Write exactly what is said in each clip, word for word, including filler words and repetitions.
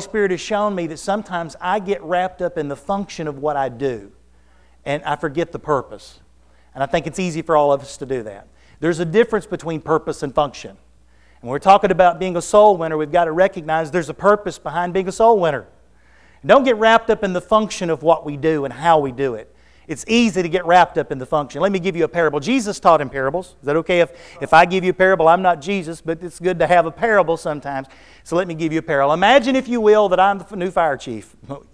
Spirit has shown me that sometimes I get wrapped up in the function of what I do, and I forget the purpose. And I think it's easy for all of us to do that. There's a difference between purpose and function. And when we're talking about being a soul winner, we've got to recognize there's a purpose behind being a soul winner. Don't get wrapped up in the function of what we do and how we do it. It's easy to get wrapped up in the function. Let me give you a parable. Jesus taught in parables. Is that okay if, if I give you a parable? I'm not Jesus, but it's good to have a parable sometimes. So let me give you a parable. Imagine, if you will, that I'm the new fire chief.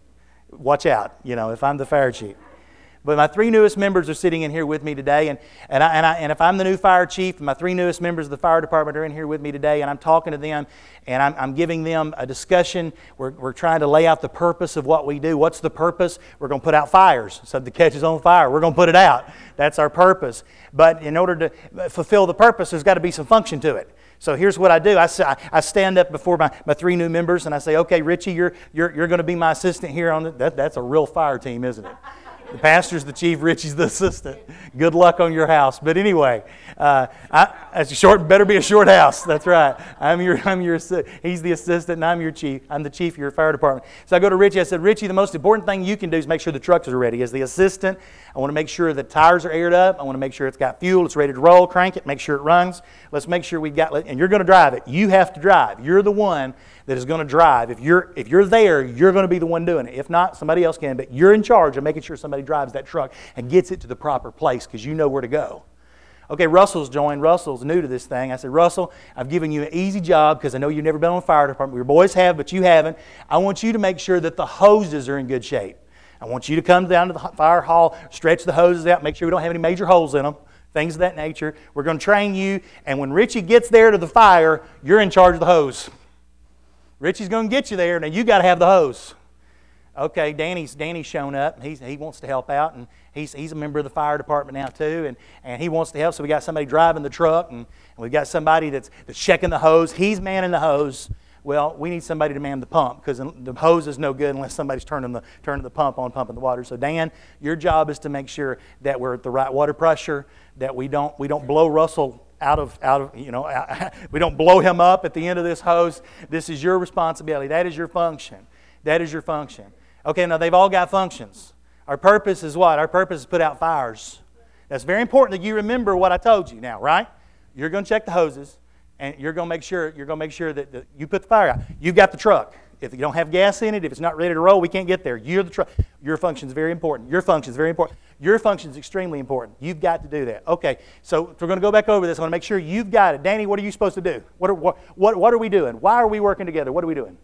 Watch out, you know, if I'm the fire chief. But my three newest members are sitting in here with me today, and, and, I, and, I, and if I'm the new fire chief, and my three newest members of the fire department are in here with me today, and I'm talking to them, and I'm, I'm giving them a discussion. We're, we're trying to lay out the purpose of what we do. What's the purpose? We're going to put out fires. Something catches on fire, we're going to put it out. That's our purpose. But in order to fulfill the purpose, there's got to be some function to it. So here's what I do. I, I stand up before my, my three new members, and I say, okay, Richie, you're, you're, you're going to be my assistant here on the, that. That's a real fire team, isn't it? The pastor's the chief, Richie's the assistant. Good luck on your house. But anyway, uh, I, as a short, better be a short house. That's right. I'm your, I'm your, he's the assistant, and I'm your chief. I'm the chief of your fire department. So I go to Richie. I said, Richie, the most important thing you can do is make sure the trucks are ready. As the assistant, I want to make sure the tires are aired up. I want to make sure it's got fuel. It's ready to roll. Crank it. Make sure it runs. Let's make sure we've got. And you're going to drive it. You have to drive. You're the one that is going to drive. If you're if you're there, you're going to be the one doing it. If not, somebody else can. But you're in charge of making sure somebody drives that truck and gets it to the proper place because you know where to go. Okay, Russell's joined. Russell's new to this thing. I said, Russell, I've given you an easy job because I know you've never been on a fire department. Your boys have, but you haven't. I want you to make sure that the hoses are in good shape. I want you to come down to the fire hall, stretch the hoses out, make sure we don't have any major holes in them, things of that nature. We're going to train you, and when Richie gets there to the fire, you're in charge of the hose. Richie's going to get you there. Now you got to have the hose. Okay, Danny's Danny's shown up. He's, he wants to help out, and he's he's a member of the fire department now too, and, and he wants to help. So we got somebody driving the truck, and, and we've got somebody that's that's checking the hose. He's manning the hose. Well, we need somebody to man the pump because the hose is no good unless somebody's turning the turning the pump on, pumping the water. So Dan, your job is to make sure that we're at the right water pressure, that we don't we don't blow Russell out of out of you know we don't blow him up at the end of this hose. This is your responsibility. That is your function. That is your function. Okay, now they've all got functions. Our purpose is what? Our purpose is to put out fires. That's very important that you remember what I told you now, right? You're going to check the hoses, and you're going to make sure you're going to make sure that the, you put the fire out. You've got the truck. If you don't have gas in it, if it's not ready to roll, we can't get there. You're the truck. Your function is very important. Your function is very important. Your function is extremely important. You've got to do that. Okay, so we're going to go back over this. I want to make sure you've got it. Danny, what are you supposed to do? What are, what, what, what are we doing? Why are we working together? What are we doing?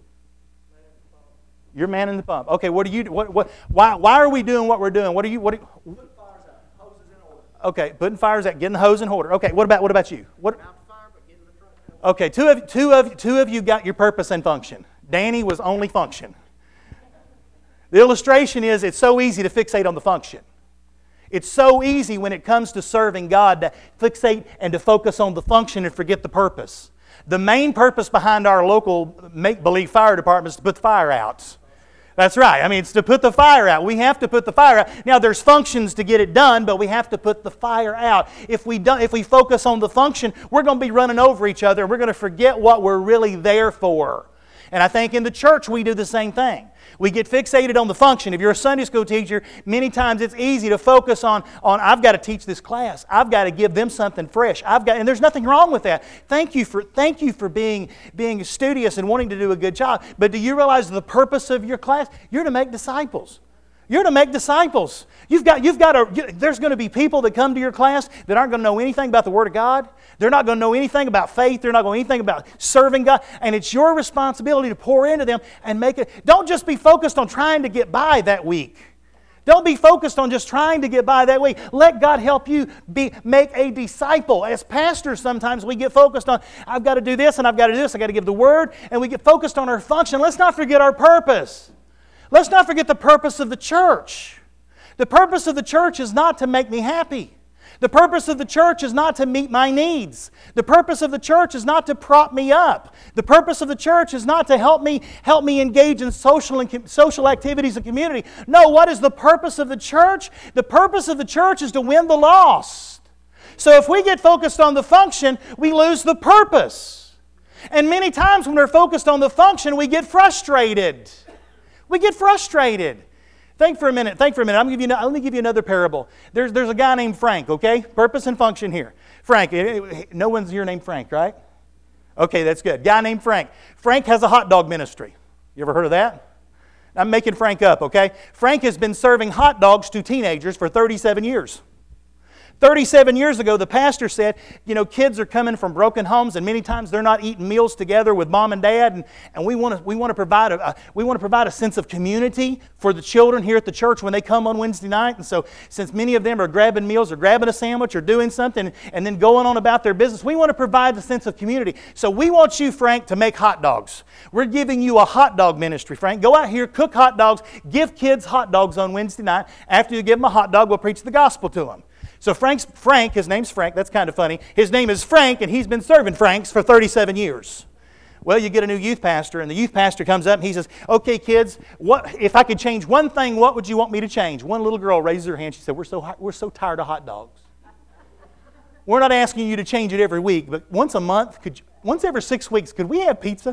You're manning the pump. Okay, what do you? What? What? Why? Why are we doing what we're doing? What are you? What? Are you, putting fires out, hoses in order. Okay, putting fires out, getting the hose in order. Okay, what about what about you? What? Out the fire, but getting the truck out. Okay, two of two of two of you got your purpose and function. Danny was only function. The illustration is it's so easy to fixate on the function. It's so easy when it comes to serving God to fixate and to focus on the function and forget the purpose. The main purpose behind our local make-believe fire department is to put the fire out. That's right. I mean, it's to put the fire out. We have to put the fire out. Now, there's functions to get it done, but we have to put the fire out. If we don't, if we focus on the function, we're going to be running over each other, and we're going to forget what we're really there for. And I think in the church we do the same thing. We get fixated on the function. If you're a Sunday school teacher, many times it's easy to focus on, on I've got to teach this class. I've got to give them something fresh. I've got, and there's nothing wrong with that. Thank you for, thank you for being, being studious and wanting to do a good job. But do you realize the purpose of your class? You're to make disciples. You're to make disciples. You've got, you've got to, there's going to be people that come to your class that aren't going to know anything about the Word of God. They're not going to know anything about faith. They're not going to know anything about serving God. And it's your responsibility to pour into them and make it. Don't just be focused on trying to get by that week. Don't be focused on just trying to get by that week. Let God help you be make a disciple. As pastors, sometimes we get focused on, I've got to do this and I've got to do this. I've got to give the Word. And we get focused on our function. Let's not forget our purpose. Let's not forget the purpose of the church. The purpose of the church is not to make me happy. The purpose of the church is not to meet my needs. The purpose of the church is not to prop me up. The purpose of the church is not to help me help me engage in social and social activities and community. No, what is the purpose of the church? The purpose of the church is to win the lost. So if we get focused on the function, we lose the purpose. And many times when we're focused on the function, we get frustrated. We get frustrated. Think for a minute. Think for a minute. I'm gonna give you, let me give you another parable. There's, there's a guy named Frank, okay? Purpose and function here. Frank. No one's here named Frank, right? Okay, that's good. Guy named Frank. Frank has a hot dog ministry. You ever heard of that? I'm making Frank up, okay? Frank has been serving hot dogs to teenagers for thirty-seven years. thirty-seven years ago, the pastor said, you know, kids are coming from broken homes, and many times they're not eating meals together with mom and dad, and, and we want to we want to provide a, a we want to provide a sense of community for the children here at the church when they come on Wednesday night. And so, since many of them are grabbing meals or grabbing a sandwich or doing something and then going on about their business, we want to provide the sense of community. So we want you, Frank, to make hot dogs. We're giving you a hot dog ministry, Frank. Go out here, cook hot dogs, give kids hot dogs on Wednesday night. After you give them a hot dog, we'll preach the gospel to them. So Frank's, Frank, his name's Frank, that's kind of funny. His name is Frank, and he's been serving Franks for thirty-seven years. Well, you get a new youth pastor, and the youth pastor comes up and he says, okay, kids, what if I could change one thing, what would you want me to change? One little girl raises her hand. She said, we're so, we're so tired of hot dogs. We're not asking you to change it every week, but once a month, could you, once every six weeks, could we have pizza?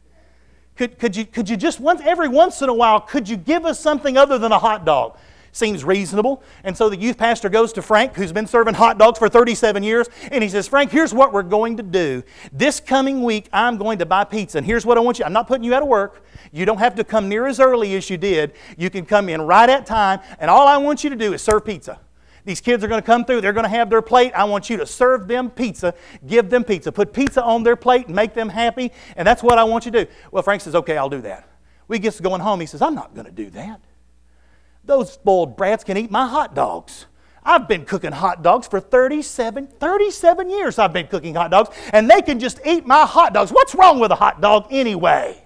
Could, could, you, could you just, once every once in a while, could you give us something other than a hot dog? Seems reasonable. And so the youth pastor goes to Frank, who's been serving hot dogs for thirty-seven years, and he says, Frank, here's what we're going to do. This coming week, I'm going to buy pizza, and here's what I want you. I'm not putting you out of work. You don't have to come near as early as you did. You can come in right at time, and all I want you to do is serve pizza. These kids are going to come through. They're going to have their plate. I want you to serve them pizza, give them pizza, put pizza on their plate and make them happy, and that's what I want you to do. Well, Frank says, okay, I'll do that. We get to going home. He says, I'm not going to do that. Those spoiled brats can eat my hot dogs. I've been cooking hot dogs for thirty-seven, thirty-seven years I've been cooking hot dogs, and they can just eat my hot dogs. What's wrong with a hot dog anyway?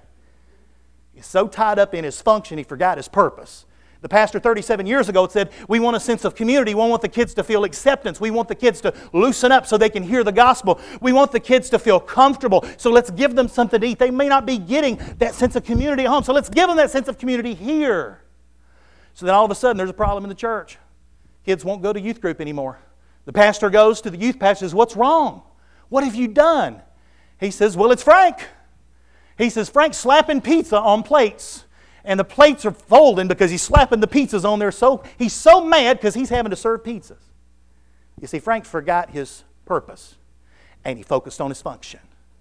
He's so tied up in his function, he forgot his purpose. The pastor thirty-seven years ago said, we want a sense of community. We want the kids to feel acceptance. We want the kids to loosen up so they can hear the gospel. We want the kids to feel comfortable. So let's give them something to eat. They may not be getting that sense of community at home. So let's give them that sense of community here. So then all of a sudden there's a problem in the church. Kids won't go to youth group anymore. The pastor goes to the youth pastor and says, what's wrong? What have you done? He says, well, it's Frank. He says, Frank's slapping pizza on plates. And the plates are folding because he's slapping the pizzas on there. So he's so mad because he's having to serve pizzas. You see, Frank forgot his purpose and he focused on his function.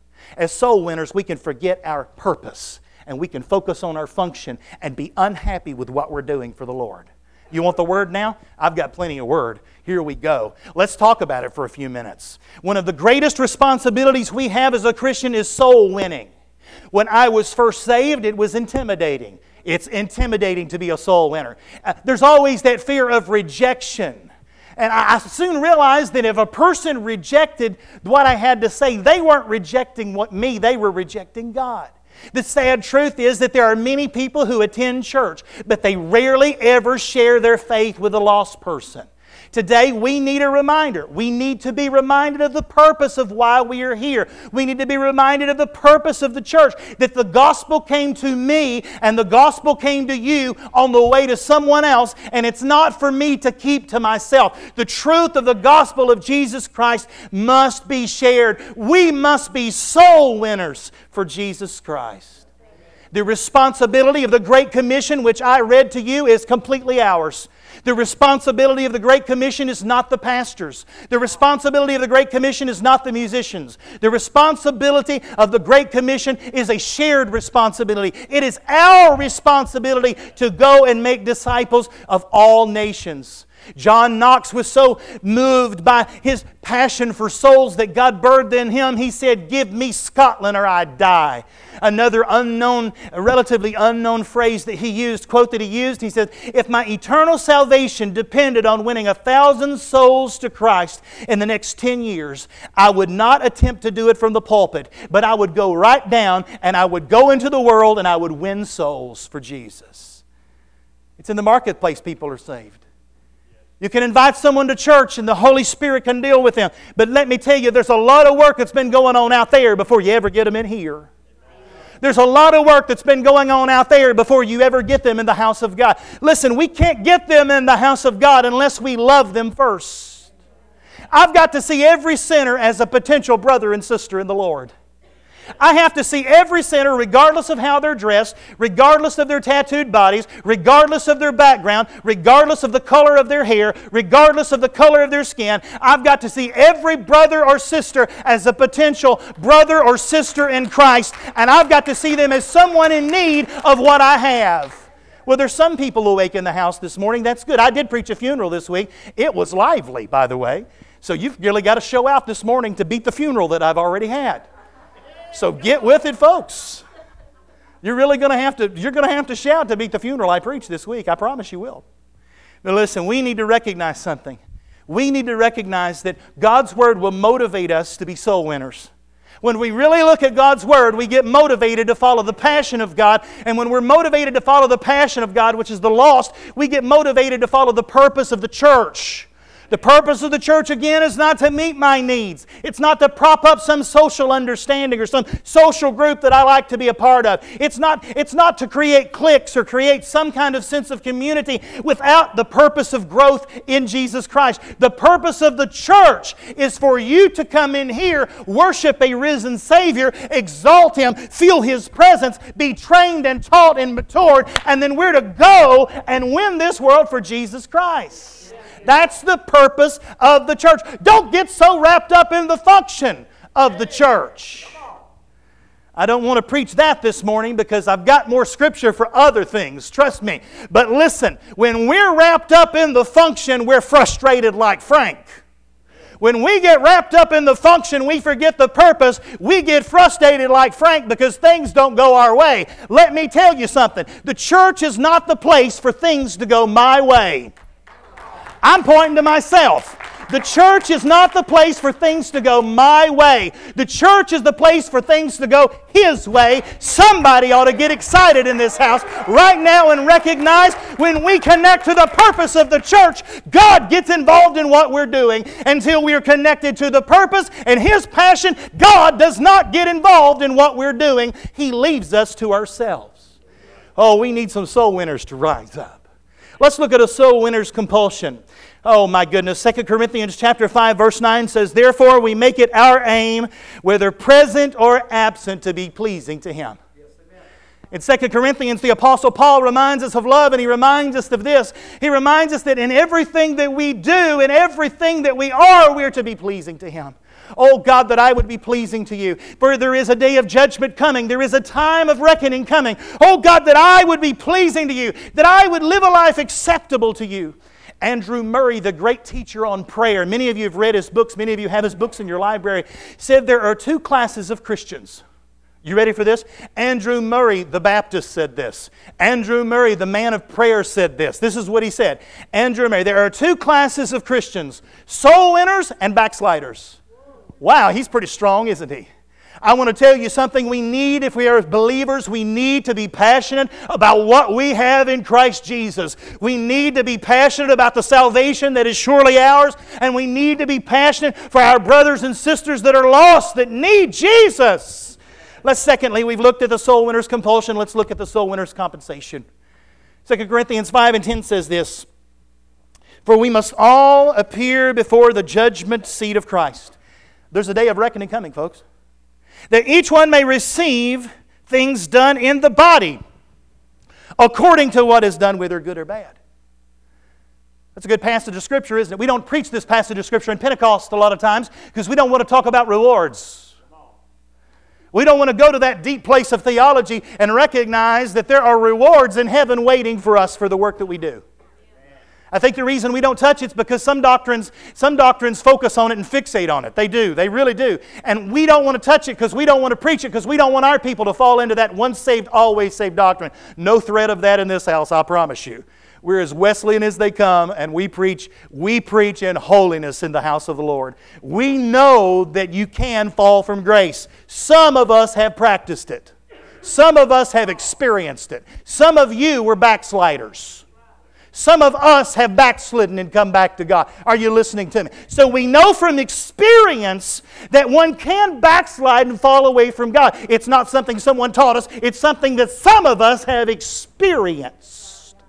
As soul winners, we can forget our purpose and we can focus on our function and be unhappy with what we're doing for the Lord. You want the word now? I've got plenty of word. Here we go. Let's talk about it for a few minutes. One of the greatest responsibilities we have as a Christian is soul winning. When I was first saved, it was intimidating. It's intimidating to be a soul winner. Uh, there's always that fear of rejection. And I, I soon realized that if a person rejected what I had to say, they weren't rejecting what me, they were rejecting God. The sad truth is that there are many people who attend church, but they rarely ever share their faith with a lost person. Today, we need a reminder. We need to be reminded of the purpose of why we are here. We need to be reminded of the purpose of the church, that the gospel came to me and the gospel came to you on the way to someone else, and it's not for me to keep to myself. The truth of the gospel of Jesus Christ must be shared. We must be soul winners for Jesus Christ. The responsibility of the Great Commission, which I read to you, is completely ours. The responsibility of the Great Commission is not the pastors. The responsibility of the Great Commission is not the musicians. The responsibility of the Great Commission is a shared responsibility. It is our responsibility to go and make disciples of all nations. John Knox was so moved by his passion for souls that God birthed in him, he said, give me Scotland or I die. Another unknown, relatively unknown phrase that he used, quote that he used, he said, if my eternal salvation depended on winning a thousand souls to Christ in the next ten years, I would not attempt to do it from the pulpit, but I would go right down and I would go into the world and I would win souls for Jesus. It's in the marketplace people are saved. You can invite someone to church and the Holy Spirit can deal with them. But let me tell you, there's a lot of work that's been going on out there before you ever get them in here. There's a lot of work that's been going on out there before you ever get them in the house of God. Listen, we can't get them in the house of God unless we love them first. I've got to see every sinner as a potential brother and sister in the Lord. I have to see every sinner, regardless of how they're dressed, regardless of their tattooed bodies, regardless of their background, regardless of the color of their hair, regardless of the color of their skin. I've got to see every brother or sister as a potential brother or sister in Christ, and I've got to see them as someone in need of what I have. Well, there's some people awake in the house this morning. That's good. I did preach a funeral this week. It was lively, by the way. So you've really got to show out this morning to beat the funeral that I've already had. So get with it, folks. You're really going to have to, you're going to have to shout to beat the funeral I preached this week. I promise you will. But listen, we need to recognize something. We need to recognize that God's Word will motivate us to be soul winners. When we really look at God's Word, we get motivated to follow the passion of God. And when we're motivated to follow the passion of God, which is the lost, we get motivated to follow the purpose of the church. The purpose of the church, again, is not to meet my needs. It's not to prop up some social understanding or some social group that I like to be a part of. It's not, it's not to create cliques or create some kind of sense of community without the purpose of growth in Jesus Christ. The purpose of the church is for you to come in here, worship a risen Savior, exalt Him, feel His presence, be trained and taught and matured, and then we're to go and win this world for Jesus Christ. That's the purpose of the church. Don't get so wrapped up in the function of the church. I don't want to preach that this morning because I've got more scripture for other things, trust me. But listen, when we're wrapped up in the function, we're frustrated like Frank. When we get wrapped up in the function, we forget the purpose. We get frustrated like Frank because things don't go our way. Let me tell you something. The church is not the place for things to go my way. I'm pointing to myself. The church is not the place for things to go my way. The church is the place for things to go His way. Somebody ought to get excited in this house right now and recognize when we connect to the purpose of the church, God gets involved in what we're doing. Until we are connected to the purpose and His passion, God does not get involved in what we're doing. He leaves us to ourselves. Oh, we need some soul winners to rise up. Let's look at a soul winner's compulsion. Oh my goodness. Second Corinthians chapter five verse nine says, "Therefore we make it our aim, whether present or absent, to be pleasing to Him." In Second Corinthians, the Apostle Paul reminds us of love, and he reminds us of this. He reminds us that in everything that we do, in everything that we are, we are to be pleasing to Him. Oh God, that I would be pleasing to You. For there is a day of judgment coming. There is a time of reckoning coming. Oh God, that I would be pleasing to You. That I would live a life acceptable to You. Andrew Murray, the great teacher on prayer, many of you have read his books, many of you have his books in your library, said there are two classes of Christians. You ready for this? Andrew Murray, the Baptist, said this. Andrew Murray, the man of prayer, said this. This is what he said. Andrew Murray, there are two classes of Christians, soul winners and backsliders. Wow, he's pretty strong, isn't he? I want to tell you something we need if we are believers. We need to be passionate about what we have in Christ Jesus. We need to be passionate about the salvation that is surely ours. And we need to be passionate for our brothers and sisters that are lost, that need Jesus. Let's secondly, we've looked at the soul winner's compulsion. Let's look at the soul winner's compensation. Second Corinthians five and ten says this, "For we must all appear before the judgment seat of Christ." There's a day of reckoning coming, folks. "That each one may receive things done in the body according to what is done, whether good or bad." That's a good passage of Scripture, isn't it? We don't preach this passage of Scripture in Pentecost a lot of times because we don't want to talk about rewards. We don't want to go to that deep place of theology and recognize that there are rewards in heaven waiting for us for the work that we do. I think the reason we don't touch it is because some doctrines, some doctrines focus on it and fixate on it. They do. They really do. And we don't want to touch it because we don't want to preach it because we don't want our people to fall into that once saved, always saved doctrine. No threat of that in this house, I promise you. We're as Wesleyan as they come, and we preach, we preach in holiness in the house of the Lord. We know that you can fall from grace. Some of us have practiced it. Some of us have experienced it. Some of you were backsliders. Some of us have backslidden and come back to God. Are you listening to me? So we know from experience that one can backslide and fall away from God. It's not something someone taught us. It's something that some of us have experienced.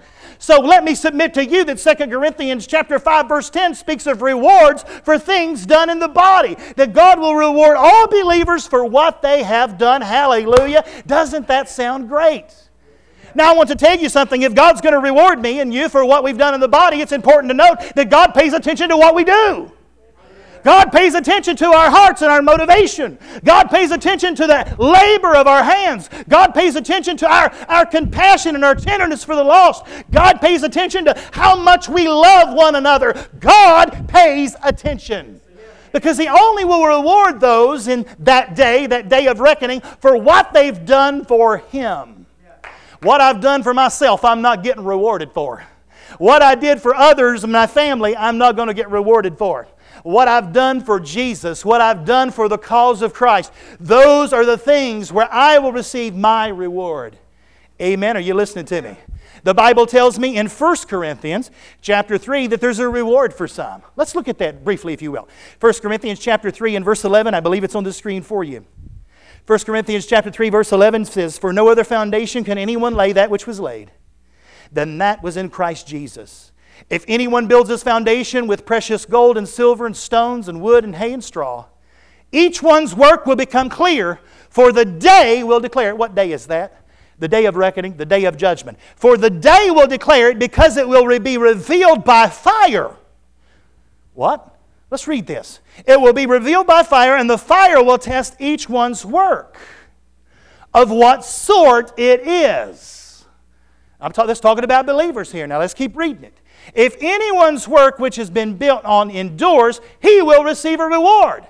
so let me submit to you that Second Corinthians chapter five verse ten speaks of rewards for things done in the body. That God will reward all believers for what they have done. Hallelujah. Doesn't that sound great? Now I want to tell you something. If God's going to reward me and you for what we've done in the body, it's important to note that God pays attention to what we do. God pays attention to our hearts and our motivation. God pays attention to the labor of our hands. God pays attention to our, our compassion and our tenderness for the lost. God pays attention to how much we love one another. God pays attention. Because He only will reward those in that day, that day of reckoning, for what they've done for Him. What I've done for myself, I'm not getting rewarded for. What I did for others and my family, I'm not going to get rewarded for. What I've done for Jesus, what I've done for the cause of Christ, those are the things where I will receive my reward. Amen. Are you listening to me? The Bible tells me in First Corinthians chapter three that there's a reward for some. Let's look at that briefly, if you will. First Corinthians chapter three and verse eleven, I believe it's on the screen for you. First Corinthians chapter three verse eleven says, "For no other foundation can anyone lay that which was laid than that was in Christ Jesus. If anyone builds his foundation with precious gold and silver and stones and wood and hay and straw, each one's work will become clear, for the day will declare it." What day is that? The day of reckoning, the day of judgment. "For the day will declare it, because it will be revealed by fire." What? Let's read this. "It will be revealed by fire, and the fire will test each one's work, of what sort it is." I'm ta- let's talking about believers here. Now let's keep reading it. "If anyone's work which has been built on endures, he will receive a reward."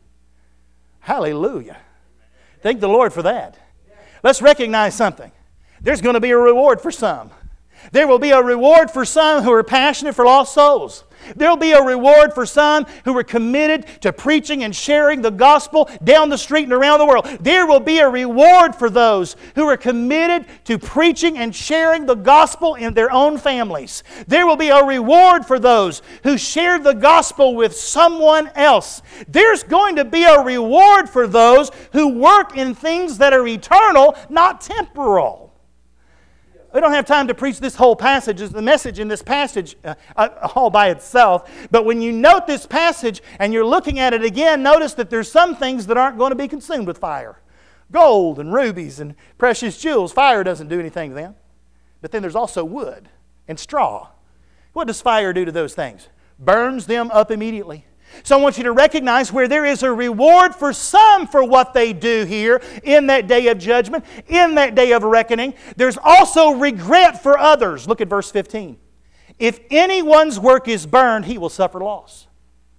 Hallelujah. Thank the Lord for that. Let's recognize something. There's going to be a reward for some. There will be a reward for some who are passionate for lost souls. There will be a reward for some who are committed to preaching and sharing the gospel down the street and around the world. There will be a reward for those who are committed to preaching and sharing the gospel in their own families. There will be a reward for those who share the gospel with someone else. There's going to be a reward for those who work in things that are eternal, not temporal. We don't have time to preach this whole passage. The message in this passage uh, uh, all by itself. But when you note this passage and you're looking at it again, notice that there's some things that aren't going to be consumed with fire. Gold and rubies and precious jewels. Fire doesn't do anything to them. But then there's also wood and straw. What does fire do to those things? Burns them up immediately. So I want you to recognize where there is a reward for some for what they do here in that day of judgment, in that day of reckoning. There's also regret for others. Look at verse fifteen. "If anyone's work is burned, he will suffer loss.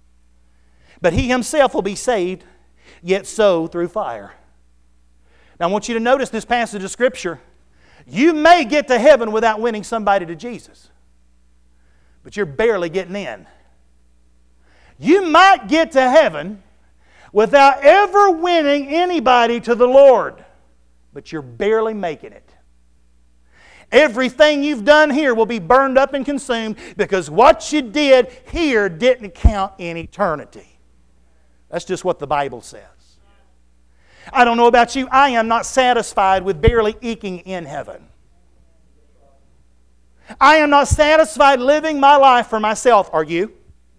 But he himself will be saved, yet so through fire." Now I want you to notice this passage of Scripture. You may get to heaven without winning somebody to Jesus, but you're barely getting in. You might get to heaven without ever winning anybody to the Lord, but you're barely making it. Everything you've done here will be burned up and consumed because what you did here didn't count in eternity. That's just what the Bible says. I don't know about you, I am not satisfied with barely eking in heaven. I am not satisfied living my life for myself. Are you?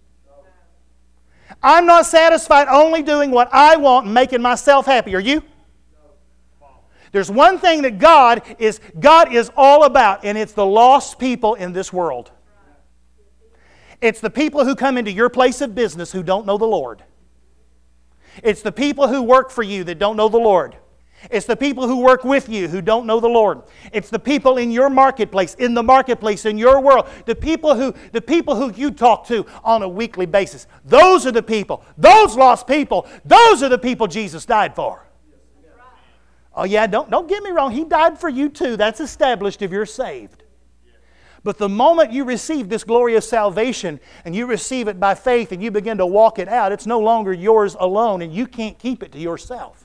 I'm not satisfied only doing what I want and making myself happy. Are you? There's one thing that God is, God is all about, and it's the lost people in this world. It's the people who come into your place of business who don't know the Lord. It's the people who work for you that don't know the Lord. It's the people who work with you who don't know the Lord. It's the people in your marketplace, in the marketplace, in your world. The people who, the people who you talk to on a weekly basis. Those are the people. Those lost people. Those are the people Jesus died for. Oh yeah, don't, don't get me wrong. He died for you too. That's established if you're saved. But the moment you receive this glorious salvation and you receive it by faith and you begin to walk it out, it's no longer yours alone and you can't keep it to yourself.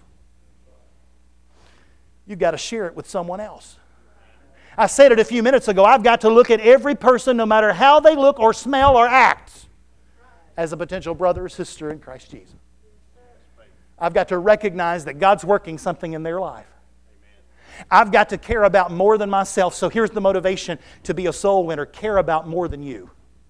You've got to share it with someone else. I said it a few minutes ago. I've got to look at every person, no matter how they look or smell or act, as a potential brother or sister in Christ Jesus. I've got to recognize that God's working something in their life. I've got to care about more than myself. So here's the motivation to be a soul winner. Care about more than you.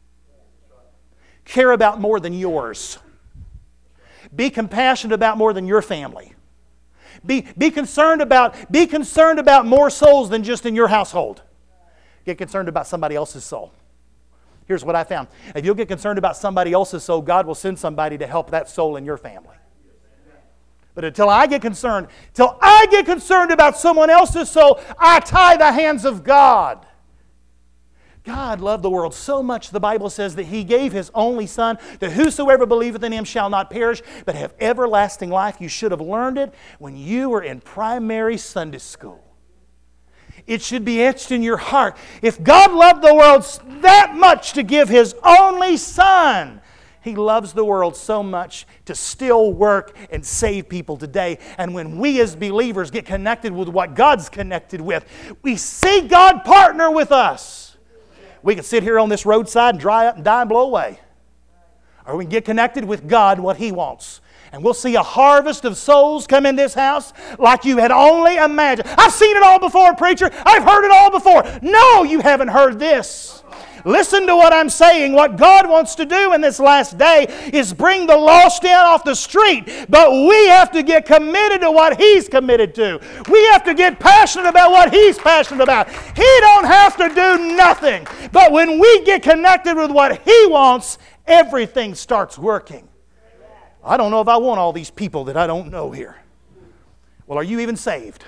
Care about more than yours. Be compassionate about more than your family. Be, be concerned about, be concerned about more souls than just in your household. Get concerned about somebody else's soul. Here's what I found. If you'll get concerned about somebody else's soul, God will send somebody to help that soul in your family. But until I get concerned, till I get concerned about someone else's soul, I tie the hands of God. God loved the world so much, the Bible says, that He gave His only Son, that whosoever believeth in Him shall not perish, but have everlasting life. You should have learned it when you were in primary Sunday school. It should be etched in your heart. If God loved the world that much to give His only Son, He loves the world so much to still work and save people today. And when we as believers get connected with what God's connected with, we see God partner with us. We can sit here on this roadside and dry up and die and blow away. Or we can get connected with God, what He wants. And we'll see a harvest of souls come in this house like you had only imagined. I've seen it all before, preacher. I've heard it all before. No, you haven't heard this. Listen to what I'm saying. What God wants to do in this last day is bring the lost in off the street. But we have to get committed to what He's committed to. We have to get passionate about what He's passionate about. He don't have to do nothing. But when we get connected with what He wants, everything starts working. I don't know if I want all these people that I don't know here. Well, are you even saved?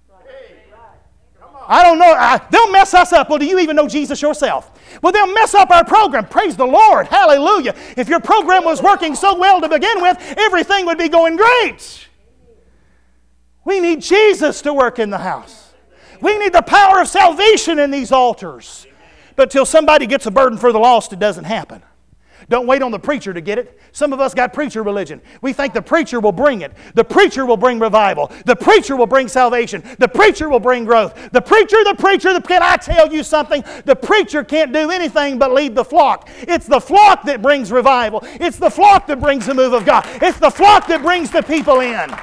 I don't know. I, they'll mess us up. Well, do you even know Jesus yourself? Well, they'll mess up our program. Praise the Lord. Hallelujah. If your program was working so well to begin with, everything would be going great. We need Jesus to work in the house. We need the power of salvation in these altars. But till somebody gets a burden for the lost, it doesn't happen. Don't wait on the preacher to get it. Some of us got preacher religion. We think the preacher will bring it. The preacher will bring revival. The preacher will bring salvation. The preacher will bring growth. The preacher, the preacher, the, can I tell you something? The preacher can't do anything but lead the flock. It's the flock that brings revival. It's the flock that brings the move of God. It's the flock that brings the people in.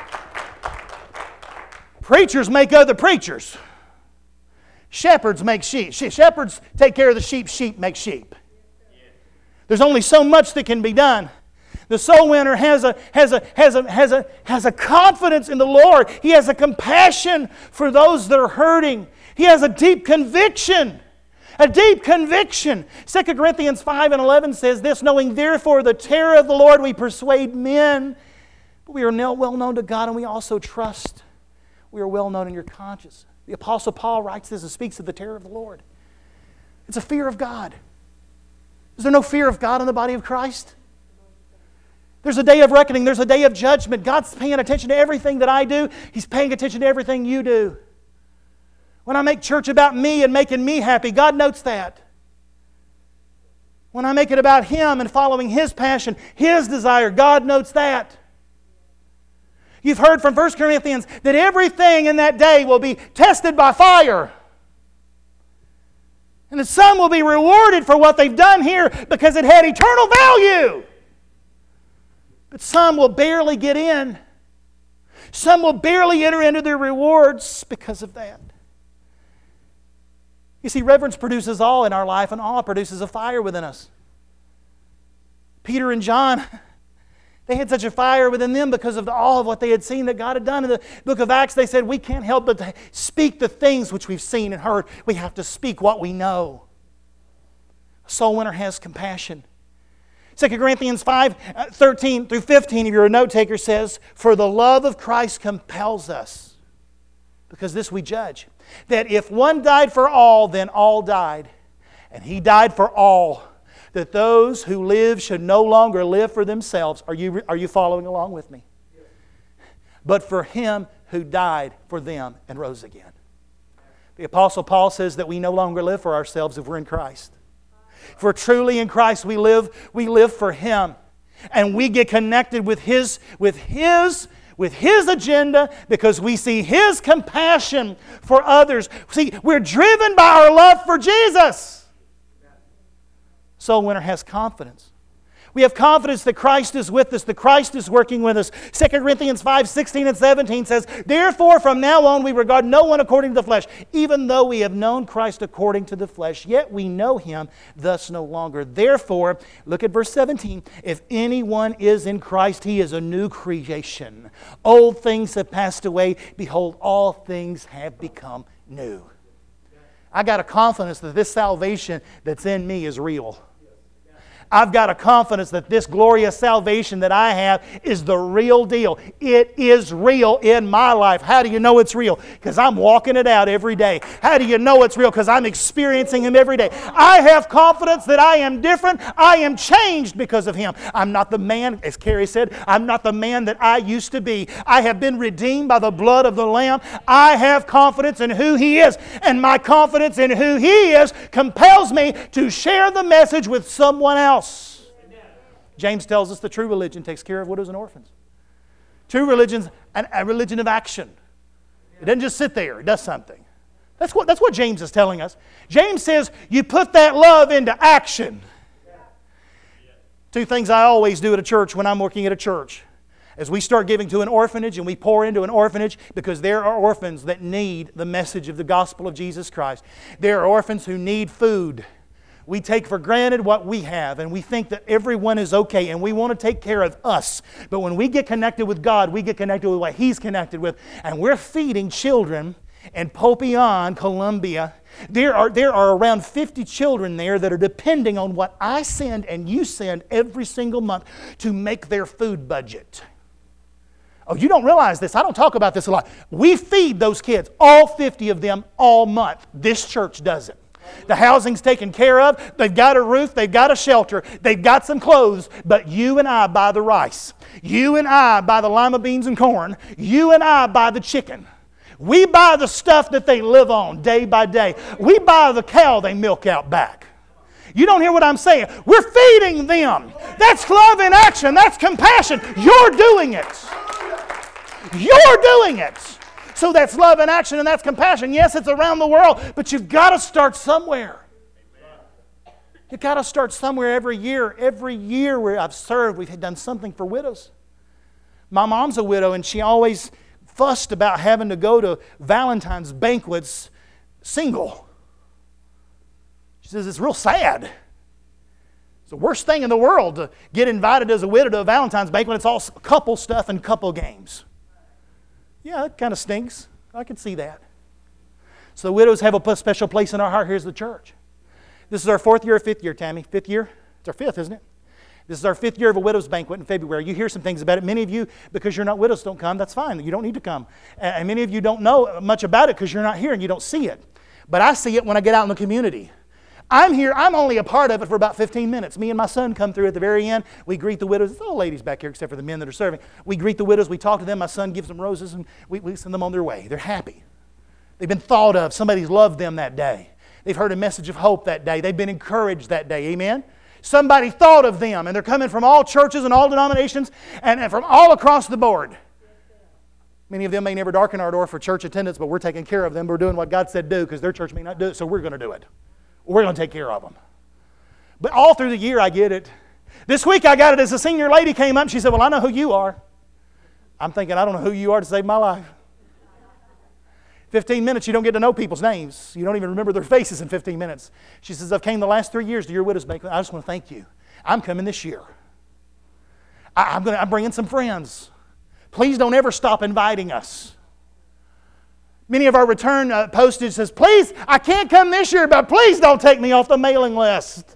Preachers make other preachers. Shepherds make sheep. Shepherds take care of the sheep. Sheep make sheep. There's only so much that can be done. The soul winner has a, has a, has a, has a, has a confidence in the Lord. He has a compassion for those that are hurting. He has a deep conviction. A deep conviction. Second Corinthians five and eleven says this, knowing therefore the terror of the Lord we persuade men, but we are now well known to God and we also trust. We are well known in your conscience. The Apostle Paul writes this and speaks of the terror of the Lord. It's a fear of God. Is there no fear of God in the body of Christ? There's a day of reckoning. There's a day of judgment. God's paying attention to everything that I do. He's paying attention to everything you do. When I make church about me and making me happy, God notes that. When I make it about Him and following His passion, His desire, God notes that. You've heard from First Corinthians that everything in that day will be tested by fire. And that some will be rewarded for what they've done here because it had eternal value. But some will barely get in. Some will barely enter into their rewards because of that. You see, reverence produces awe in our life, and awe produces a fire within us. Peter and John, they had such a fire within them because of the awe of what they had seen that God had done. In the book of Acts, they said, we can't help but to speak the things which we've seen and heard. We have to speak what we know. A soul winner has compassion. Second Corinthians five, thirteen through fifteen, if you're a note taker, says, for the love of Christ compels us, because this we judge, that if one died for all, then all died. And He died for all, that those who live should no longer live for themselves. Are you, are you following along with me? Yes. But for Him who died for them and rose again. The Apostle Paul says that we no longer live for ourselves if we're in Christ. If we're truly in Christ, we live, we live for Him. And we get connected with His, with His, with His agenda because we see His compassion for others. See, we're driven by our love for Jesus. Soul winner has confidence. We have confidence that Christ is with us, that Christ is working with us. Second Corinthians five, sixteen and seventeen says, "Therefore from now on we regard no one according to the flesh. Even though we have known Christ according to the flesh, yet we know Him thus no longer. Therefore," look at verse seventeen, "if anyone is in Christ, he is a new creation. Old things have passed away. Behold, all things have become new." I got a confidence that this salvation that's in me is real. I've got a confidence that this glorious salvation that I have is the real deal. It is real in my life. How do you know it's real? Because I'm walking it out every day. How do you know it's real? Because I'm experiencing Him every day. I have confidence that I am different. I am changed because of Him. I'm not the man, as Carrie said, I'm not the man that I used to be. I have been redeemed by the blood of the Lamb. I have confidence in who He is. And my confidence in who He is compels me to share the message with someone else. James tells us the true religion takes care of widows and orphans. True religion's a religion of action. It doesn't just sit there, it does something. That's what, that's what James is telling us. James says you put that love into action. Two things I always do at a church when I'm working at a church. As we start giving to an orphanage and we pour into an orphanage, because there are orphans that need the message of the gospel of Jesus Christ. There are orphans who need food. We take for granted what we have, and we think that everyone is okay, and we want to take care of us. But when we get connected with God, we get connected with what He's connected with, and we're feeding children in Popion, Colombia. There are, there are around fifty children there that are depending on what I send and you send every single month to make their food budget. Oh, you don't realize this. I don't talk about this a lot. We feed those kids, all fifty of them, all month. This church doesn't. The housing's taken care of. They've got a roof. They've got a shelter. They've got some clothes. But you and I buy the rice. You and I buy the lima beans and corn. You and I buy the chicken. We buy the stuff that they live on day by day. We buy the cow they milk out back. You don't hear what I'm saying. We're feeding them. That's love in action. That's compassion. You're doing it. You're doing it. So that's love in action and that's compassion. Yes, it's around the world, but you've got to start somewhere. You've got to start somewhere every year. Every year where I've served, we've done something for widows. My mom's a widow, and she always fussed about having to go to Valentine's banquets single. She says it's real sad. It's the worst thing in the world to get invited as a widow to a Valentine's banquet. It's all couple stuff and couple games. Yeah, it kind of stinks. I can see that. So the widows have a special place in our heart. Here's the church. This is our fourth year or fifth year, Tammy? Fifth year? It's our fifth, isn't it? This is our fifth year of a widow's banquet in February. You hear some things about it. Many of you, because you're not widows, don't come. That's fine. You don't need to come. And many of you don't know much about it because you're not here and you don't see it. But I see it when I get out in the community. I'm here. I'm only a part of it for about fifteen minutes. Me and my son come through at the very end. We greet the widows. It's all ladies back here except for the men that are serving. We greet the widows. We talk to them. My son gives them roses, and we, we send them on their way. They're happy. They've been thought of. Somebody's loved them that day. They've heard a message of hope that day. They've been encouraged that day. Amen? Somebody thought of them, and they're coming from all churches and all denominations and, and from all across the board. Many of them may never darken our door for church attendance, but we're taking care of them. We're doing what God said do because their church may not do it, so we're going to do it. We're going to take care of them. But all through the year, I get it. This week, I got it as a senior lady came up and she said, "Well, I know who you are." I'm thinking, I don't know who you are to save my life. fifteen minutes, you don't get to know people's names. You don't even remember their faces in fifteen minutes. She says, "I've came the last three years to your widow's banquet. I just want to thank you. I'm coming this year. I, I'm, gonna, I'm bringing some friends. Please don't ever stop inviting us." Many of our return uh, postage says, "Please, I can't come this year, but please don't take me off the mailing list."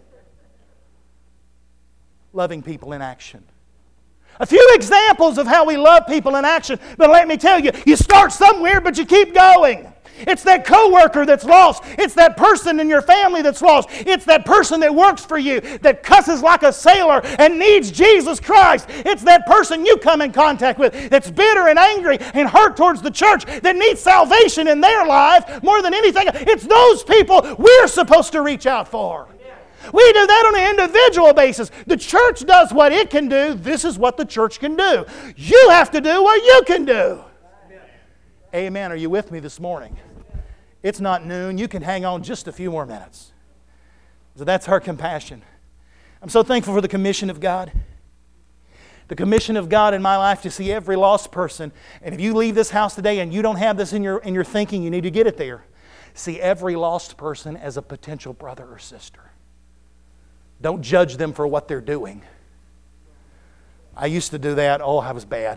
Loving people in action. A few examples of how we love people in action, but let me tell you, you start somewhere, but you keep going. It's that coworker that's lost. It's that person in your family that's lost. It's that person that works for you that cusses like a sailor and needs Jesus Christ. It's that person you come in contact with that's bitter and angry and hurt towards the church that needs salvation in their life more than anything. It's those people we're supposed to reach out for. We do that on an individual basis. The church does what it can do. This is what the church can do. You have to do what you can do. Amen. Are you with me this morning? It's not noon. You can hang on just a few more minutes. So that's our compassion. I'm so thankful for the commission of God. The commission of God in my life to see every lost person. And if you leave this house today and you don't have this in your, in your thinking, you need to get it there. See every lost person as a potential brother or sister. Don't judge them for what they're doing. I used to do that. Oh, I was bad.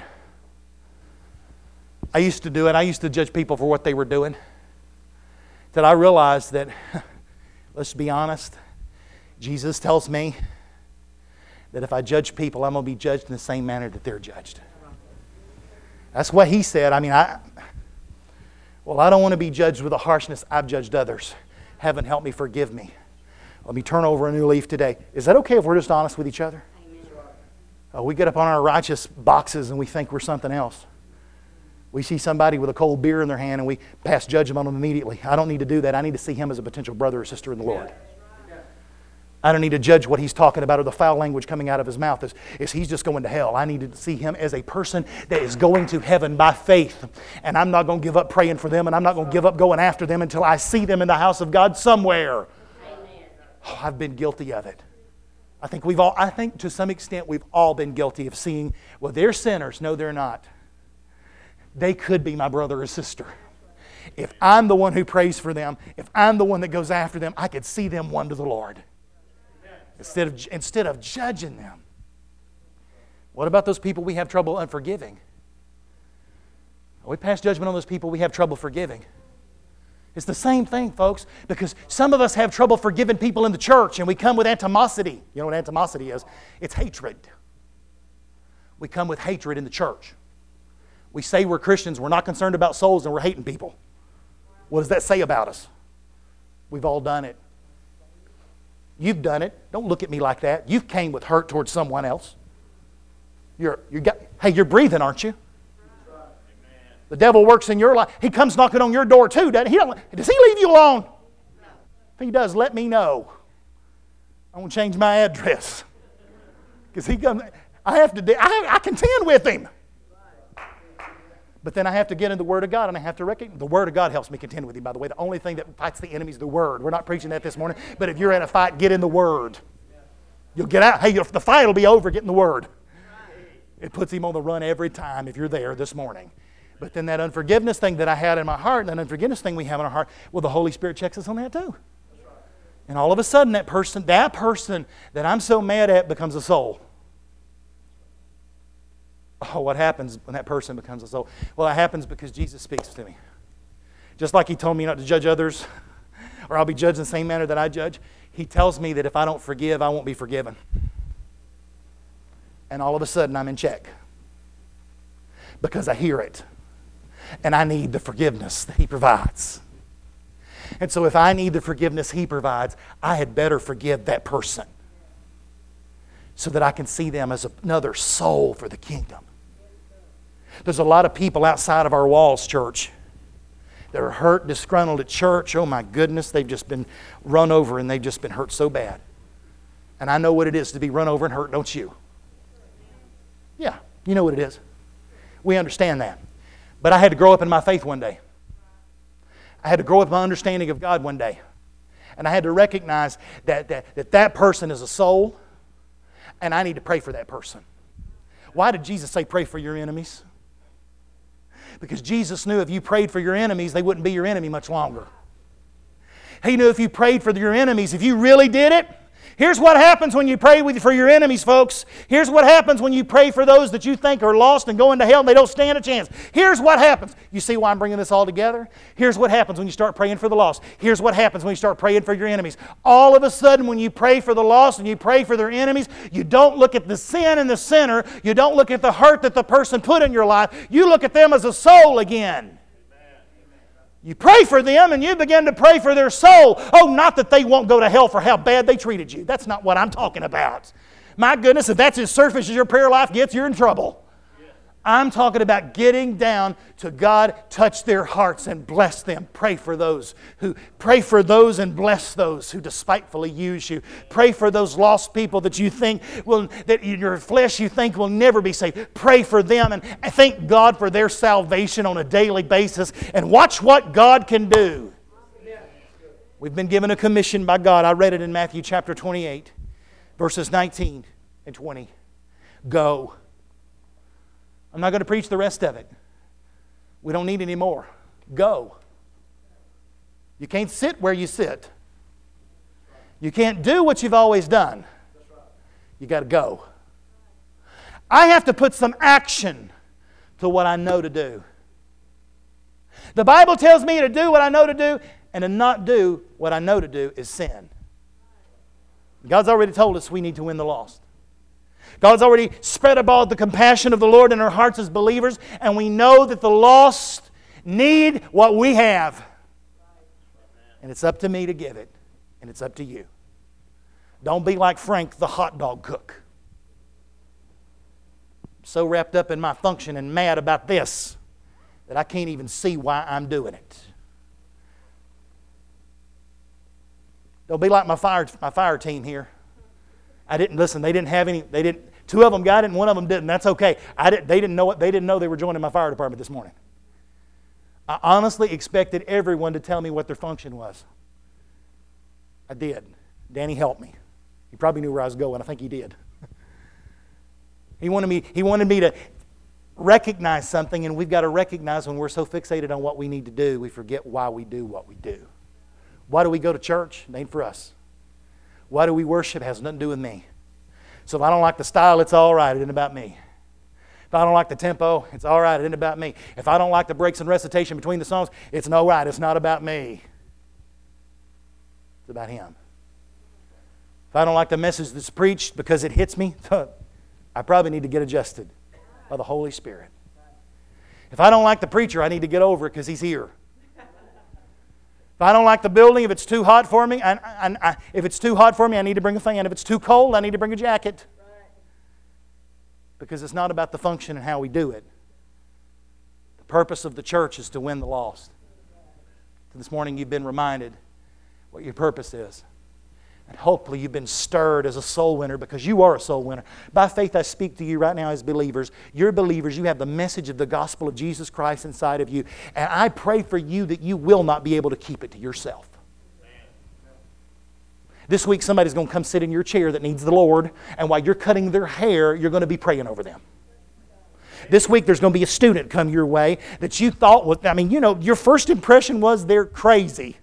I used to do it. I used to judge people for what they were doing. Till I realized that, let's be honest, Jesus tells me that if I judge people, I'm going to be judged in the same manner that they're judged. That's what He said. I mean, I, well, I don't want to be judged with the harshness I've judged others. Heaven help me, forgive me. Let me turn over a new leaf today. Is that okay if we're just honest with each other? Oh, we get up on our righteous boxes and we think we're something else. We see somebody with a cold beer in their hand and we pass judgment on them immediately. I don't need to do that. I need to see him as a potential brother or sister in the Lord. I don't need to judge what he's talking about or the foul language coming out of his mouth. Is, is he's just going to hell. I need to see him as a person that is going to heaven by faith. And I'm not going to give up praying for them, and I'm not going to give up going after them until I see them in the house of God somewhere. Oh, I've been guilty of it. I think we've all, I think to some extent we've all been guilty of seeing, well, they're sinners. No, they're not. They could be my brother or sister. If I'm the one who prays for them, if I'm the one that goes after them, I could see them one to the Lord. Instead of, instead of judging them. What about those people we have trouble unforgiving? We pass judgment on those people we have trouble forgiving. It's the same thing, folks, because some of us have trouble forgiving people in the church, and we come with animosity. You know what animosity is? It's hatred. We come with hatred in the church. We say we're Christians, we're not concerned about souls, and we're hating people. What does that say about us? We've all done it. You've done it. Don't look at me like that. You've came with hurt towards someone else. You're, you got, hey, you're breathing, aren't you? The devil works in your life. He comes knocking on your door too, doesn't he? He don't, does he leave you alone? If he does, let me know. I want to change my address. Because he comes, I have to, I, I contend with him. But then I have to get in the Word of God, and I have to recognize the Word of God helps me contend with Him. By the way, the only thing that fights the enemy is the Word. We're not preaching that this morning, but if you're in a fight, get in the Word. You'll get out. Hey, the fight will be over. Get in the Word. It puts him on the run every time if you're there this morning. But then that unforgiveness thing that I had in my heart, and that unforgiveness thing we have in our heart, well, the Holy Spirit checks us on that too. And all of a sudden, that person, that person that I'm so mad at becomes a soul. Oh, what happens when that person becomes a soul? Well, it happens because Jesus speaks to me. Just like He told me not to judge others, or I'll be judged in the same manner that I judge, He tells me that if I don't forgive, I won't be forgiven. And all of a sudden, I'm in check. Because I hear it. And I need the forgiveness that He provides. And so if I need the forgiveness He provides, I had better forgive that person. So that I can see them as another soul for the kingdom. There's a lot of people outside of our walls, church, that are hurt, disgruntled at church. Oh my goodness, they've just been run over and they've just been hurt so bad. And I know what it is to be run over and hurt, don't you? Yeah, you know what it is. We understand that. But I had to grow up in my faith one day. I had to grow up in my understanding of God one day. And I had to recognize that that, that, that person is a soul. And I need to pray for that person. Why did Jesus say pray for your enemies? Because Jesus knew if you prayed for your enemies, they wouldn't be your enemy much longer. He knew if you prayed for your enemies, if you really did it, here's what happens when you pray with, for your enemies, folks. Here's what happens when you pray for those that you think are lost and going to hell and they don't stand a chance. Here's what happens. You see why I'm bringing this all together? Here's what happens when you start praying for the lost. Here's what happens when you start praying for your enemies. All of a sudden, when you pray for the lost and you pray for their enemies, you don't look at the sin and the sinner. You don't look at the hurt that the person put in your life. You look at them as a soul again. You pray for them and you begin to pray for their soul. Oh, not that they won't go to hell for how bad they treated you. That's not what I'm talking about. My goodness, if that's as surface as your prayer life gets, you're in trouble. I'm talking about getting down to God, touch their hearts and bless them. Pray for those who pray for those and bless those who despitefully use you. Pray for those lost people that you think will, that in your flesh you think will never be saved. Pray for them and thank God for their salvation on a daily basis and watch what God can do. We've been given a commission by God. I read it in Matthew chapter twenty-eight. Verses nineteen and twenty. Go. I'm not going to preach the rest of it. We don't need any more. Go. You can't sit where you sit. You can't do what you've always done. You got to go. I have to put some action to what I know to do. The Bible tells me to do what I know to do, and to not do what I know to do is sin. God's already told us we need to win the lost. God's already spread abroad the compassion of the Lord in our hearts as believers, and we know that the lost need what we have. And it's up to me to give it, and it's up to you. Don't be like Frank, the hot dog cook. I'm so wrapped up in my function and mad about this that I can't even see why I'm doing it. Don't be like my fire, my fire team here. I didn't listen. They didn't have any. They didn't. Two of them got it, and one of them didn't. That's okay. I didn't. They didn't know it. They didn't know they were joining my fire department this morning. I honestly expected everyone to tell me what their function was. I did. Danny helped me. He probably knew where I was going. I think he did. He wanted me. He wanted me to recognize something, and we've got to recognize when we're so fixated on what we need to do, we forget why we do what we do. Why do we go to church? It ain't for us. Why do we worship? It has nothing to do with me. So if I don't like the style, it's all right. It ain't about me. If I don't like the tempo, it's all right. It ain't about me. If I don't like the breaks and recitation between the songs, it's no right. It's not about me. It's about Him. If I don't like the message that's preached because it hits me, I probably need to get adjusted by the Holy Spirit. If I don't like the preacher, I need to get over it because he's here. If I don't like the building, if it's too hot for me, I, I, I, if it's too hot for me, I need to bring a fan. If it's too cold, I need to bring a jacket. Because it's not about the function and how we do it. The purpose of the church is to win the lost. So this morning you've been reminded what your purpose is. And hopefully you've been stirred as a soul winner, because you are a soul winner. By faith I speak to you right now as believers. You're believers. You have the message of the gospel of Jesus Christ inside of you. And I pray for you that you will not be able to keep it to yourself. This week somebody's going to come sit in your chair that needs the Lord, and while you're cutting their hair, you're going to be praying over them. This week there's going to be a student come your way that you thought was, I mean, you know, your first impression was they're crazy.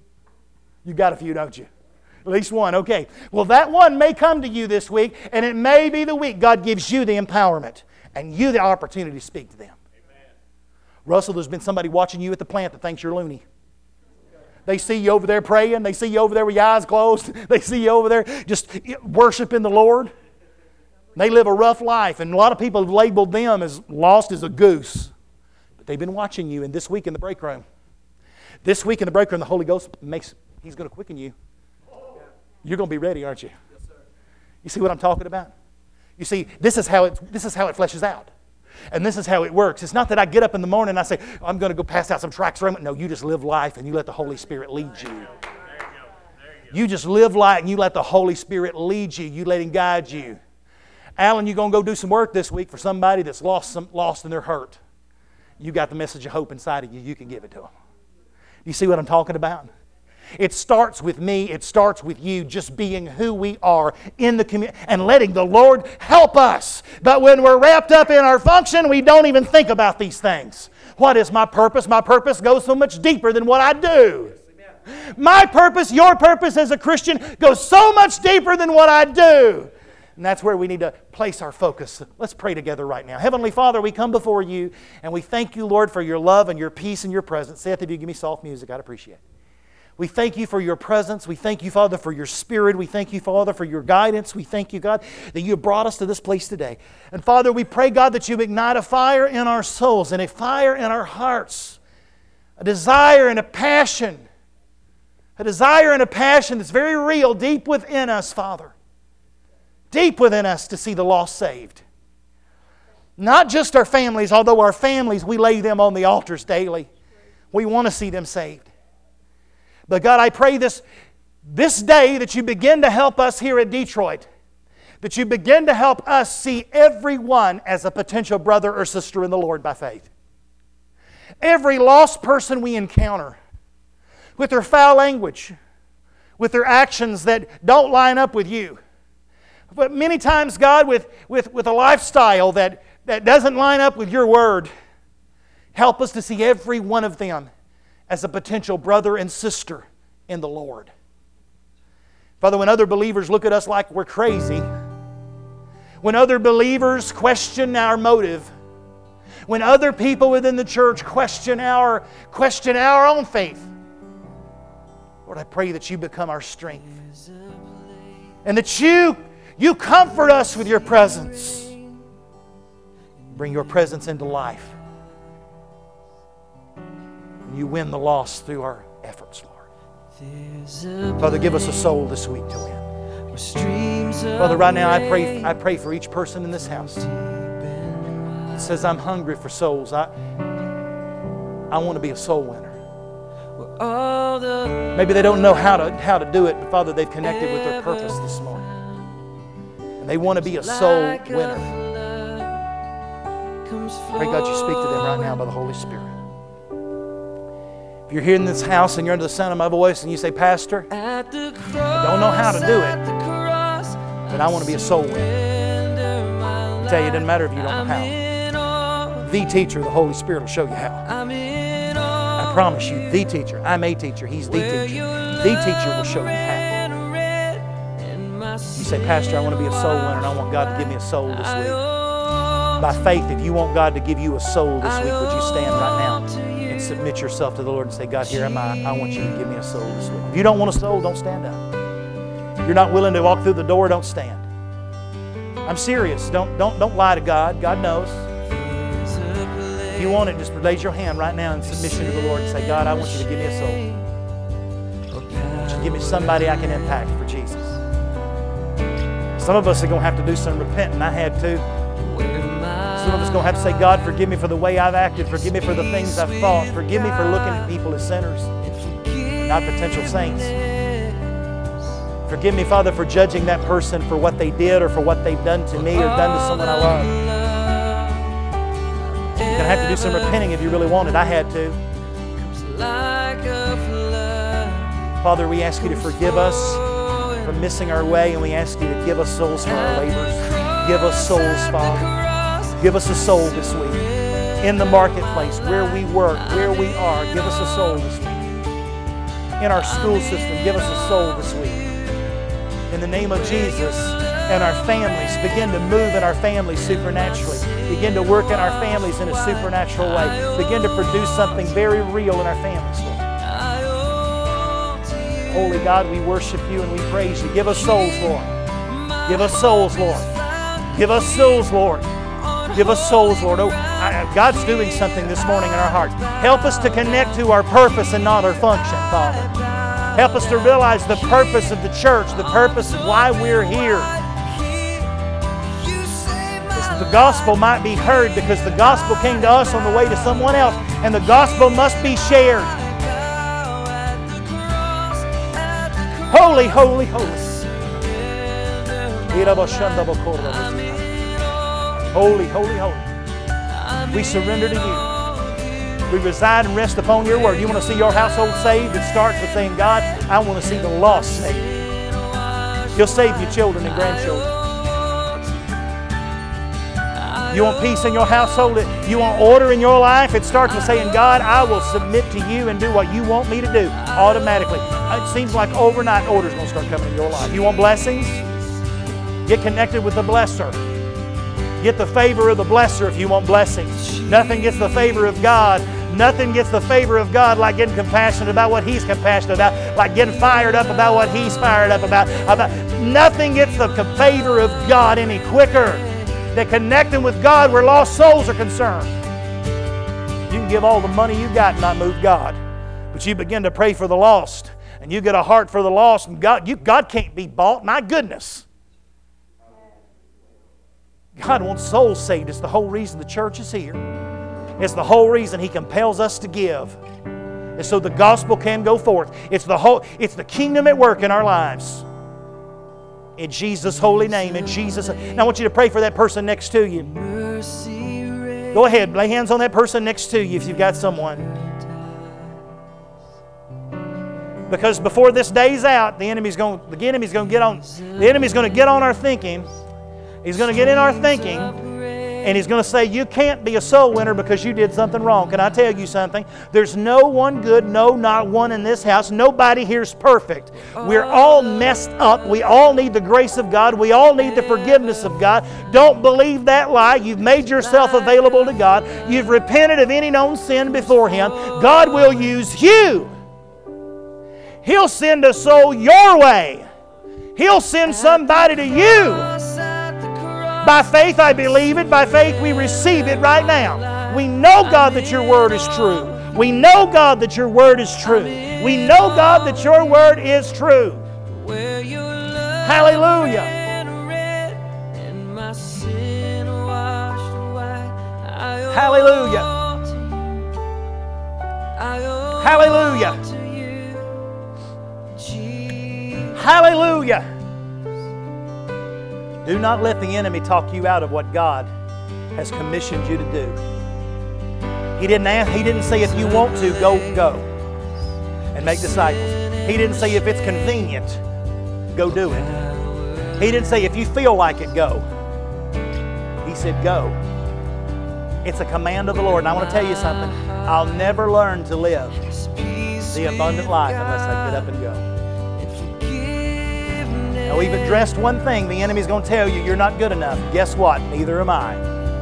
You got a few, don't you? At least one, okay. Well, that one may come to you this week, and it may be the week God gives you the empowerment and you the opportunity to speak to them. Amen. Russell, there's been somebody watching you at the plant that thinks you're loony. They see you over there praying. They see you over there with your eyes closed. They see you over there just worshiping the Lord. They live a rough life, and a lot of people have labeled them as lost as a goose. But they've been watching you, and this week in the break room, this week in the break room, the Holy Ghost makes, He's going to quicken you. You're going to be ready, aren't you? Yes, sir. You see what I'm talking about? You see, this is how it, this is how it fleshes out. And this is how it works. It's not that I get up in the morning and I say, I'm going to go pass out some tracts. No, you just live life and you let the Holy Spirit lead you. There you go. There you go. You just live life and you let the Holy Spirit lead you. You let Him guide you. Alan, you're going to go do some work this week for somebody that's lost, some, lost and they're hurt. You got the message of hope inside of you. You can give it to them. You see what I'm talking about? It starts with me. It starts with you just being who we are in the community and letting the Lord help us. But when we're wrapped up in our function, we don't even think about these things. What is my purpose? My purpose goes so much deeper than what I do. My purpose, your purpose as a Christian goes so much deeper than what I do. And that's where we need to place our focus. Let's pray together right now. Heavenly Father, we come before you and we thank you, Lord, for your love and your peace and your presence. Seth, if you give me soft music, I'd appreciate it. We thank you for your presence. We thank you, Father, for your Spirit. We thank you, Father, for your guidance. We thank you, God, that you have brought us to this place today. And Father, we pray, God, that you ignite a fire in our souls and a fire in our hearts, a desire and a passion, a desire and a passion that's very real deep within us, Father, deep within us to see the lost saved. Not just our families, although our families, we lay them on the altars daily. We want to see them saved. But God, I pray this, this day that you begin to help us here at Detroit, that you begin to help us see everyone as a potential brother or sister in the Lord by faith. Every lost person we encounter, with their foul language, with their actions that don't line up with you, but many times, God, with, with, with a lifestyle that, that doesn't line up with your word. Help us to see every one of them as a potential brother and sister in the Lord. Father, when other believers look at us like we're crazy, when other believers question our motive, when other people within the church question our, question our own faith, Lord, I pray that You become our strength. And that You, you comfort us with Your presence. Bring Your presence into life. And You win the lost through our efforts, Lord. Father, give us a soul this week to win. Father, right now I pray, I pray for each person in this house that says, I'm hungry for souls. I, I want to be a soul winner. Maybe they don't know how to, how to do it, but Father, they've connected with their purpose this morning. And they want to be a soul winner. Pray God You speak to them right now by the Holy Spirit. If you're here in this house and you're under the sound of my voice and you say, Pastor, I don't know how to do it, but I want to be a soul winner. I tell you, it doesn't matter if you don't know how. The teacher, the Holy Spirit, will show you how. I promise you, the teacher. I'm a teacher. He's the teacher. The teacher will show you how. You say, Pastor, I want to be a soul winner and I want God to give me a soul this week. By faith, if you want God to give you a soul this week, would you stand right now and submit yourself to the Lord and say, God, here am I. I want You to give me a soul this week. If you don't want a soul, don't stand up. If you're not willing to walk through the door, don't stand. I'm serious. Don't, don't, don't lie to God. God knows. If you want it, just raise your hand right now in submission to the Lord and say, God, I want You to give me a soul. I want You to give me somebody I can impact for Jesus. Some of us are going to have to do some repenting. I had to. Some of us are going to have to say, God, forgive me for the way I've acted. Forgive me for the things I've thought. Forgive me for looking at people as sinners, not potential saints. Forgive me, Father, for judging that person for what they did or for what they've done to me or done to someone I love. You're going to have to do some repenting if you really want it. I had to. Father, we ask You to forgive us for missing our way, and we ask You to give us souls for our labors. Give us souls, Father. Give us a soul this week. In the marketplace, where we work, where we are, give us a soul this week. In our school system, give us a soul this week. In the name of Jesus, and our families, begin to move in our families supernaturally. Begin to work in our families in a supernatural way. Begin to produce something very real in our families, Lord. Holy God, we worship You and we praise You. Give us souls, Lord. Give us souls, Lord. Give us souls, Lord. Give us souls, Lord. Oh, I, God's doing something this morning in our hearts. Help us to connect to our purpose and not our function, Father. Help us to realize the purpose of the church, the purpose of why we're here. The gospel might be heard because the gospel came to us on the way to someone else, and the gospel must be shared. Holy, holy, holy. Holy, holy, holy. We surrender to You. We reside and rest upon Your word. You want to see your household saved? It starts with saying, God, I want to see the lost saved. You'll save your children and grandchildren. You want peace in your household? You want order in your life? It starts with saying, God, I will submit to You and do what You want me to do automatically. It seems like overnight order's going to start coming in your life. You want blessings? Get connected with the blesser. Get the favor of the blesser if you want blessings. Nothing gets the favor of God. Nothing gets the favor of God like getting compassionate about what He's compassionate about, like getting fired up about what He's fired up about. about. Nothing gets the favor of God any quicker than connecting with God where lost souls are concerned. You can give all the money you got and not move God, but you begin to pray for the lost, and you get a heart for the lost, and God, you, God can't be bought. My goodness. God wants souls saved. It's the whole reason the church is here. It's the whole reason He compels us to give. And so the gospel can go forth. It's the whole, it's the kingdom at work in our lives. In Jesus' holy name. In Jesus. Now I want you to pray for that person next to you. Go ahead, lay hands on that person next to you if you've got someone. Because before this day's out, the enemy's going, the enemy's going to get on, the enemy's going to get on our thinking. He's going to get in our thinking, and he's going to say, you can't be a soul winner because you did something wrong. Can I tell you something? There's no one good, no, not one in this house. Nobody here's perfect. We're all messed up. We all need the grace of God. We all need the forgiveness of God. Don't believe that lie. You've made yourself available to God. You've repented of any known sin before Him. God will use you. He'll send a soul your way. He'll send somebody to you. By faith I believe it. By faith we receive it right now. We know, God, that your word is true. We know, God, that your word is true. We know, God, that your word is true. Hallelujah. Hallelujah. Hallelujah. Hallelujah. Do not let the enemy talk you out of what God has commissioned you to do. He didn't ask, He didn't say if you want to, go, go and make disciples. He didn't say if it's convenient, go do it. He didn't say if you feel like it, go. He said go. It's a command of the Lord. And I want to tell you something. I'll never learn to live the abundant life unless I get up and go. Now, we've addressed one thing. The enemy's going to tell you you're not good enough. Guess what? Neither am I.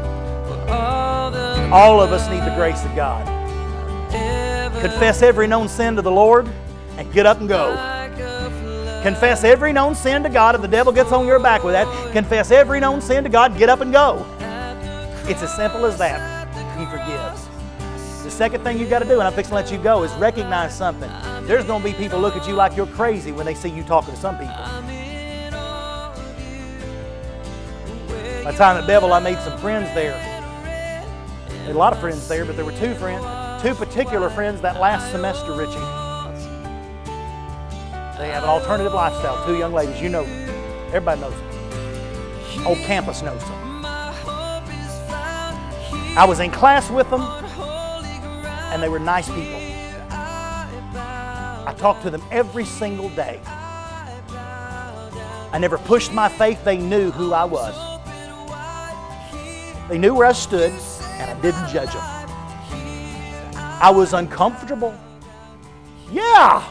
All of us need the grace of God. Confess every known sin to the Lord and get up and go. Confess every known sin to God. If the devil gets on your back with that, confess every known sin to God, get up and go. It's as simple as that. He forgives. The second thing you've got to do, and I'm fixing to let you go, is recognize something. There's going to be people look at you like you're crazy when they see you talking to some people. My time at Bevel, I made some friends there. I made a lot of friends there, but there were two friends, two particular friends that last semester, Richie. They have an alternative lifestyle. Two young ladies, you know them. Everybody knows them. Whole campus knows them. I was in class with them, and they were nice people. I talked to them every single day. I never pushed my faith. They knew who I was. They knew where I stood, and I didn't judge them. I was uncomfortable. Yeah.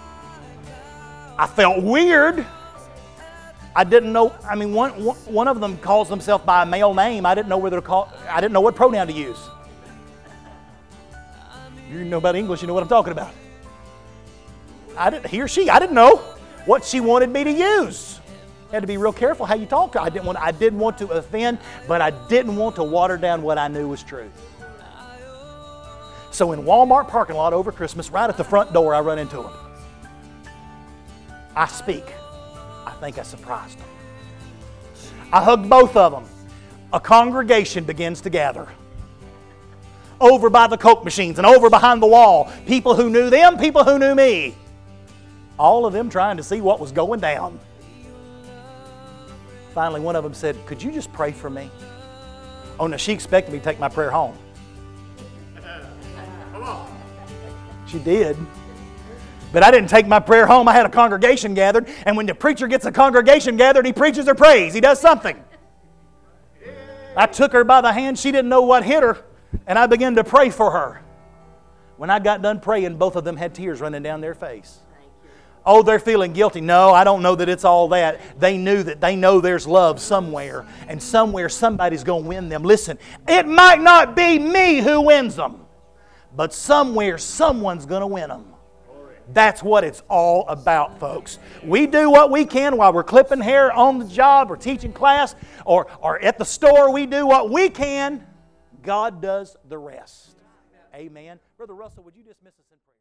I felt weird. I didn't know, I mean, one, one of them calls himself by a male name. I didn't know whether to call, I didn't know what pronoun to use. You know about English, you know what I'm talking about. I didn't, he or she, I didn't know what she wanted me to use. Had to be real careful how you talk. I didn't want, I didn't want to offend, but I didn't want to water down what I knew was true. So in Walmart parking lot over Christmas, right at the front door, I run into them. I speak. I think I surprised them. I hugged both of them. A congregation begins to gather. Over by the Coke machines and over behind the wall. People who knew them, people who knew me. All of them trying to see what was going down. Finally, one of them said, could you just pray for me? Oh, no, she expected me to take my prayer home. Come on. She did. But I didn't take my prayer home. I had a congregation gathered. And when the preacher gets a congregation gathered, he preaches or prays. He does something. I took her by the hand. She didn't know what hit her. And I began to pray for her. When I got done praying, both of them had tears running down their face. Oh, they're feeling guilty. No, I don't know that it's all that. They knew that they know there's love somewhere. And somewhere somebody's going to win them. Listen, it might not be me who wins them. But somewhere someone's going to win them. That's what it's all about, folks. We do what we can while we're clipping hair on the job or teaching class or, or at the store. We do what we can. God does the rest. Amen. Brother Russell, would you dismiss us in prayer?